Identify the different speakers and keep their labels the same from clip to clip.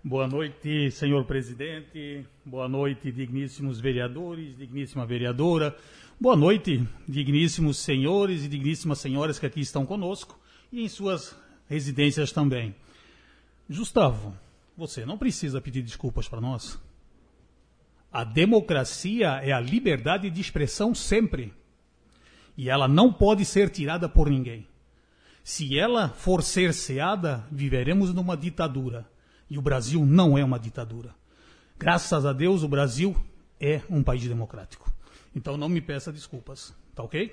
Speaker 1: Boa noite, senhor presidente. Boa noite, digníssimos vereadores, digníssima vereadora. Boa noite, digníssimos senhores e digníssimas senhoras que aqui estão conosco e em suas residências também. Gustavo, você não precisa pedir desculpas para nós. A democracia é a liberdade de expressão sempre. E ela não pode ser tirada por ninguém. Se ela for cerceada, viveremos numa ditadura. E o Brasil não é uma ditadura. Graças a Deus, o Brasil é um país democrático. Então não me peça desculpas, tá ok?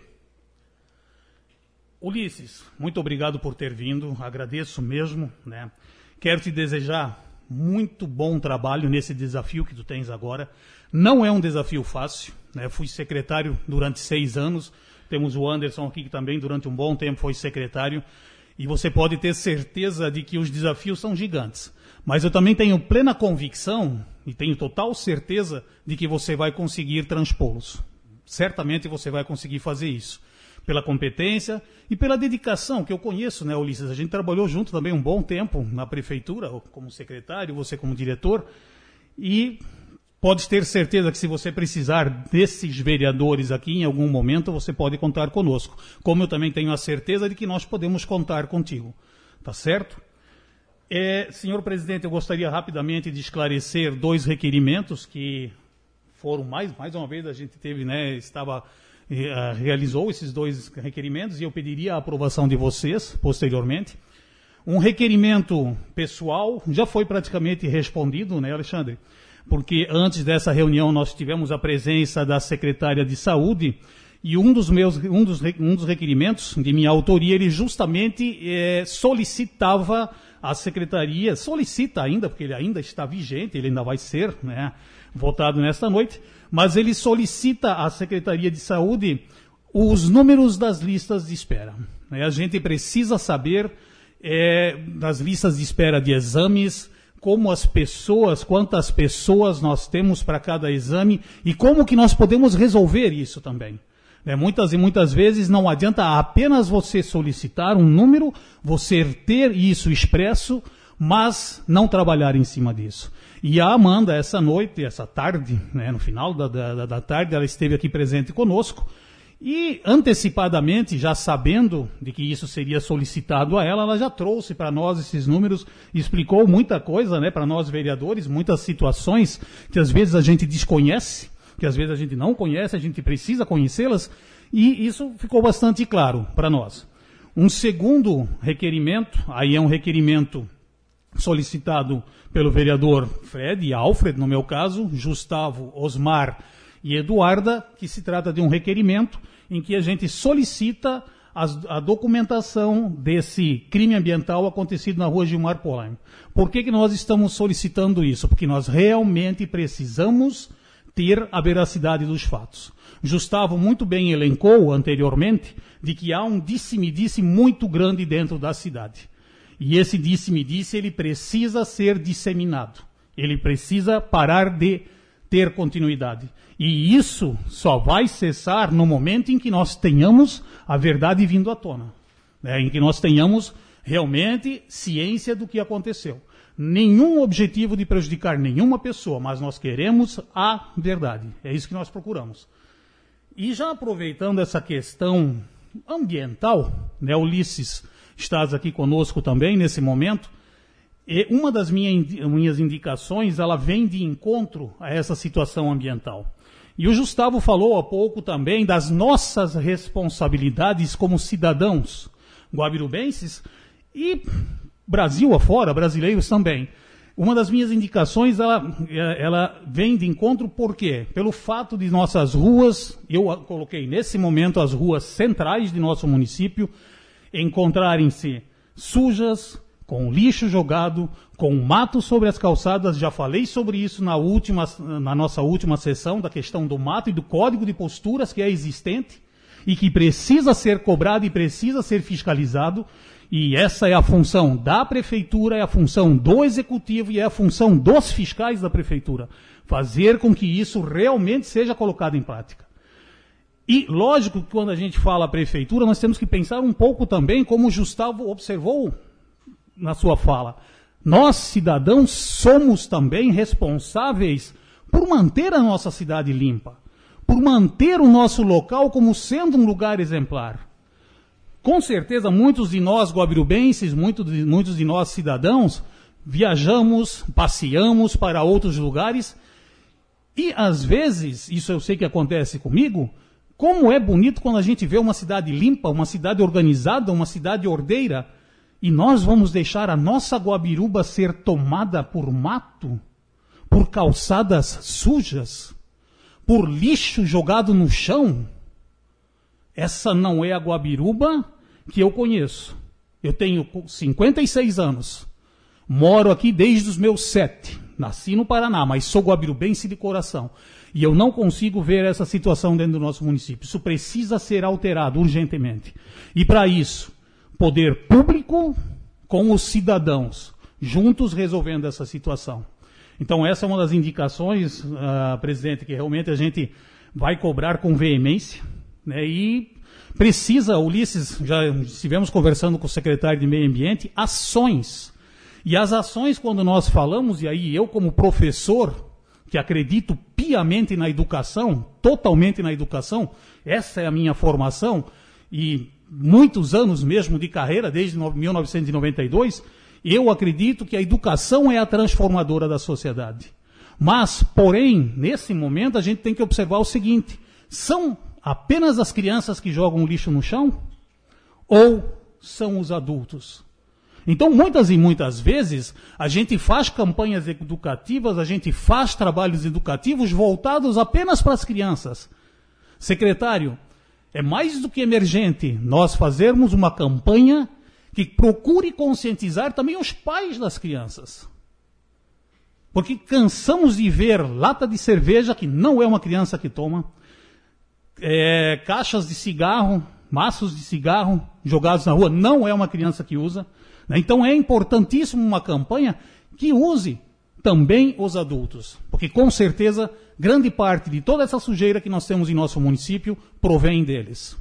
Speaker 1: Ulisses, muito obrigado por ter vindo, agradeço mesmo, né? Quero te desejar muito bom trabalho nesse desafio que tu tens agora. Não é um desafio fácil, né? Fui secretário durante 6 anos, temos o Anderson aqui que também durante um bom tempo foi secretário, e você pode ter certeza de que os desafios são gigantes. Mas eu também tenho plena convicção e tenho total certeza de que você vai conseguir transpô-los. Certamente você vai conseguir fazer isso. Pela competência e pela dedicação que eu conheço, né, Ulisses? A gente trabalhou junto também um bom tempo na prefeitura, como secretário, você como diretor. E pode ter certeza que se você precisar desses vereadores aqui em algum momento, você pode contar conosco. Como eu também tenho a certeza de que nós podemos contar contigo. Tá certo? Senhor presidente, eu gostaria rapidamente de esclarecer 2 requerimentos que foram mais uma vez a gente teve, né, realizou esses 2 requerimentos e eu pediria a aprovação de vocês posteriormente. Um requerimento pessoal já foi praticamente respondido, né, Alexandre? Porque antes dessa reunião nós tivemos a presença da secretária de Saúde e um dos requerimentos de minha autoria, ele justamente solicitava a secretaria, solicita ainda, porque ele ainda está vigente, ele ainda vai ser, né, votado nesta noite, mas ele solicita à Secretaria de Saúde os números das listas de espera. A gente precisa saber das listas de espera de exames, como as pessoas, quantas pessoas nós temos para cada exame e como que nós podemos resolver isso também. Muitas vezes não adianta apenas você solicitar um número, você ter isso expresso, mas não trabalhar em cima disso. E a Amanda, essa tarde, né, no final da tarde, ela esteve aqui presente conosco e antecipadamente, já sabendo de que isso seria solicitado a ela já trouxe para nós esses números, explicou muita coisa, né, para nós vereadores, muitas situações que às vezes a gente desconhece, que às vezes a gente não conhece, a gente precisa conhecê-las, e isso ficou bastante claro para nós. Um segundo requerimento, aí é um requerimento solicitado pelo vereador Fred e Alfred, no meu caso, Gustavo, Osmar e Eduarda, que se trata de um requerimento em que a gente solicita a documentação desse crime ambiental acontecido na rua Gilmar Polaim. Por que nós estamos solicitando isso? Porque nós realmente precisamos ter a veracidade dos fatos. Gustavo muito bem elencou anteriormente de que há um disse-me-disse muito grande dentro da cidade. E esse disse-me-disse, ele precisa ser disseminado. Ele precisa parar de ter continuidade. E isso só vai cessar no momento em que nós tenhamos a verdade vindo à tona. Em que nós tenhamos realmente ciência do que aconteceu. Nenhum objetivo de prejudicar nenhuma pessoa, mas nós queremos a verdade. É isso que nós procuramos. E já aproveitando essa questão ambiental, né, Ulisses, estás aqui conosco também nesse momento, e uma das minhas indicações, ela vem de encontro a essa situação ambiental. E o Gustavo falou há pouco também das nossas responsabilidades como cidadãos guabirubenses e Brasil afora, brasileiros também. Uma das minhas indicações, ela vem de encontro por quê? Pelo fato de nossas ruas, eu coloquei nesse momento as ruas centrais de nosso município, encontrarem-se sujas, com lixo jogado, com mato sobre as calçadas. Já falei sobre isso na nossa última sessão, da questão do mato e do código de posturas que é existente e que precisa ser cobrado e precisa ser fiscalizado. E essa é a função da prefeitura, é a função do executivo e é a função dos fiscais da prefeitura. Fazer com que isso realmente seja colocado em prática. E, lógico, que quando a gente fala prefeitura, nós temos que pensar um pouco também, como o Gustavo observou na sua fala, Nós, cidadãos, somos também responsáveis por manter a nossa cidade limpa, por manter o nosso local como sendo um lugar exemplar. Com certeza, muitos de nós guabirubenses, muitos de nós cidadãos, viajamos, passeamos para outros lugares e, às vezes, isso eu sei que acontece comigo, como é bonito quando a gente vê uma cidade limpa, uma cidade organizada, uma cidade ordeira, e nós vamos deixar a nossa Guabiruba ser tomada por mato, por calçadas sujas, por lixo jogado no chão. Essa não é a Guabiruba que eu conheço. Eu tenho 56 anos. Moro aqui desde os meus 7. Nasci no Paraná, mas sou guabirubense de coração. E eu não consigo ver essa situação dentro do nosso município. Isso precisa ser alterado urgentemente. E para isso, poder público com os cidadãos, juntos resolvendo essa situação. Então essa é uma das indicações, presidente, que realmente a gente vai cobrar com veemência, né? E precisa, Ulisses, já estivemos conversando com o secretário de Meio Ambiente, ações. E as ações, quando nós falamos, e aí eu como professor, que acredito piamente na educação, totalmente na educação, essa é a minha formação, e muitos anos mesmo de carreira, desde 1992, eu acredito que a educação é a transformadora da sociedade. Mas, porém, nesse momento a gente tem que observar o seguinte, são apenas as crianças que jogam lixo no chão? Ou são os adultos? Então, muitas e muitas vezes, a gente faz campanhas educativas, a gente faz trabalhos educativos voltados apenas para as crianças. Secretário, é mais do que emergente nós fazermos uma campanha que procure conscientizar também os pais das crianças. Porque cansamos de ver lata de cerveja, que não é uma criança que toma, caixas de cigarro, maços de cigarro jogados na rua, não é uma criança que usa. Então é importantíssimo uma campanha que use também os adultos, porque com certeza grande parte de toda essa sujeira que nós temos em nosso município provém deles.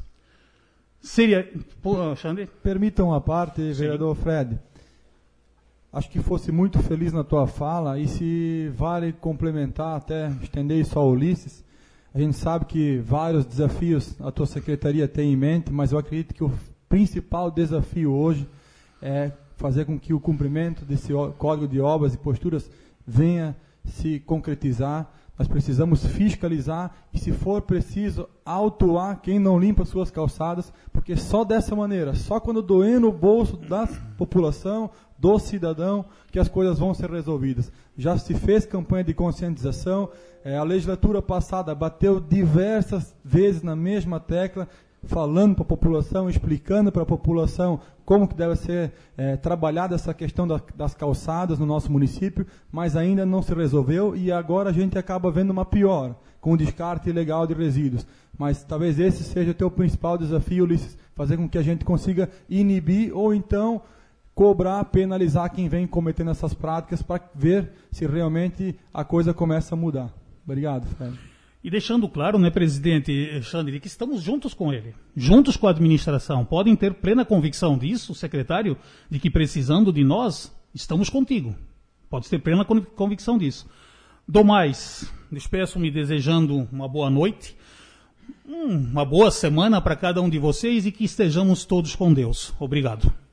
Speaker 1: Xande?
Speaker 2: Permitam uma parte, vereador Fred. Acho que fosse muito feliz na tua fala e se vale complementar, até estender isso ao Ulisses. A gente sabe que vários desafios a tua secretaria tem em mente, mas eu acredito que o principal desafio hoje é fazer com que o cumprimento desse Código de Obras e Posturas venha se concretizar. Nós precisamos fiscalizar e, se for preciso, autuar quem não limpa suas calçadas, porque só dessa maneira, só quando doer no bolso da população, do cidadão, que as coisas vão ser resolvidas. Já se fez campanha de conscientização, a legislatura passada bateu diversas vezes na mesma tecla, falando para a população, explicando para a população como que deve ser trabalhada essa questão das calçadas no nosso município, mas ainda não se resolveu e agora a gente acaba vendo uma piora, com o descarte ilegal de resíduos. Mas talvez esse seja o teu principal desafio, Ulisses, fazer com que a gente consiga inibir ou então cobrar, penalizar quem vem cometendo essas práticas para ver se realmente a coisa começa a mudar. Obrigado, Fred.
Speaker 1: E deixando claro, né, presidente Xandri, que estamos juntos com ele, juntos com a administração. Podem ter plena convicção disso, secretário, de que precisando de nós, estamos contigo. Pode ter plena convicção disso. Do mais, despeço-me desejando uma boa noite, uma boa semana para cada um de vocês e que estejamos todos com Deus. Obrigado.